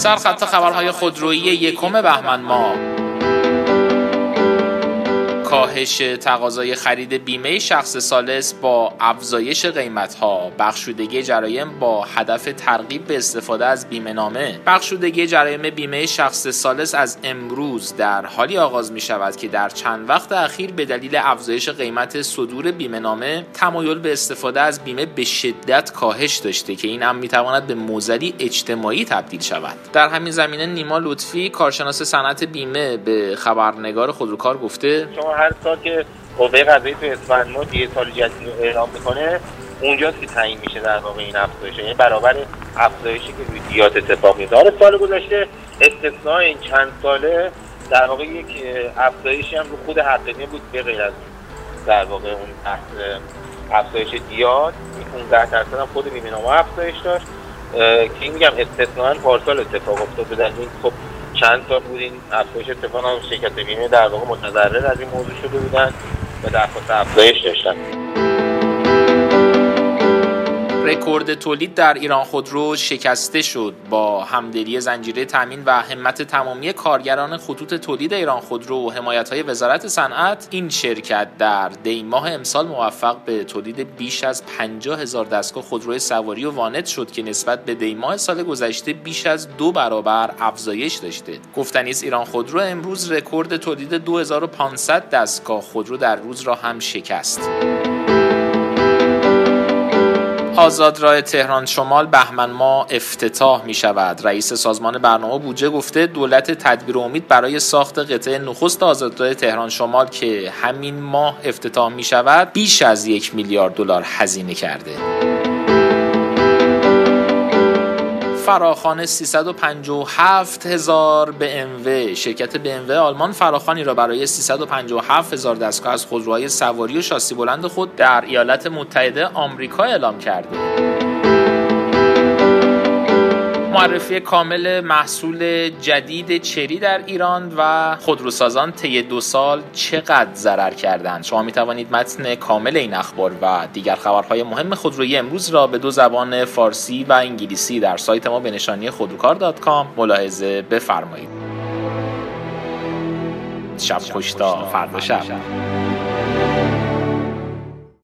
سرخط خبرهای خودرویی 1 بهمن ماه: کاهش تقاضای خرید بیمه شخص ثالث با افزایش قیمت‌ها. بخشودگی جرایم با هدف ترغیب به استفاده از بیمه‌نامه. بخشودگی جرایم بیمه شخص ثالث از امروز در حالی آغاز می‌شود که در چند وقت اخیر به دلیل افزایش قیمت صدور بیمه‌نامه تمایل به استفاده از بیمه به شدت کاهش داشته که این امر می‌تواند به معضلی اجتماعی تبدیل شود. در همین زمینه نیما لطفی، کارشناس صنعت بیمه، به خبرنگار خودروکار گفته: هر سال که قوه قضاییه تو اسفند ماه یه سال جدید اعلام میکنه، اونجاست که تعیین میشه در واقع این افزایش، یعنی برابر افزایشی که روی دیات اتفاق میفته. سال گذشته استثناء این چند ساله در واقع یک افزایشی هم رو خود حقیقی بود، به غیر از در واقع اون افزایش دیات 15% هم خود بیمه‌نامه افزایش داشت که میگم استثناء پارسال اتفاق افتاد. به دلیل خب چند سال بود این افزایش اتفاق هم شرکت بیمه در واقع متضرر از این موضوع شده بودن و درخواست افزایش داشتن. رکورد تولید در ایران خودرو شکسته شد. با همدلی زنجیره تامین و همت تمامی کارگران خطوط تولید ایران خودرو و حمایت‌های وزارت صنعت، این شرکت در دی ماه امسال موفق به تولید بیش از 50,000 دستگاه خودروی سواری و وانت شد که نسبت به دی ماه سال گذشته بیش از 2 برابر افزایش داشته. گفتنی است ایران خودرو امروز رکورد تولید 2500 دستگاه خودرو در روز را هم شکست. آزادراه تهران شمال بهمن ماه افتتاح می شود. رئیس سازمان برنامه بودجه گفته دولت تدبیر امید برای ساخت قطعه نخست آزادراه تهران شمال که همین ماه افتتاح می شود بیش از 1 میلیارد دلار هزینه کرده. فراخوان 357,000 BMW. شرکت BMW آلمان فراخوانی را برای 357,000 دستگاه از خودروهای سواری و شاسی بلند خود در ایالات متحده آمریکا اعلام کرده. معرفی کامل محصول جدید چری در ایران و خودروسازان طی 2 سال چقدر ضرر کردند. شما می توانید متن کامل این اخبار و دیگر خبرهای مهم خودرویی امروز را به 2 زبان فارسی و انگلیسی در سایت ما به نشانی خودروکار.com ملاحظه بفرمایید. شب خوش تا فردا شب.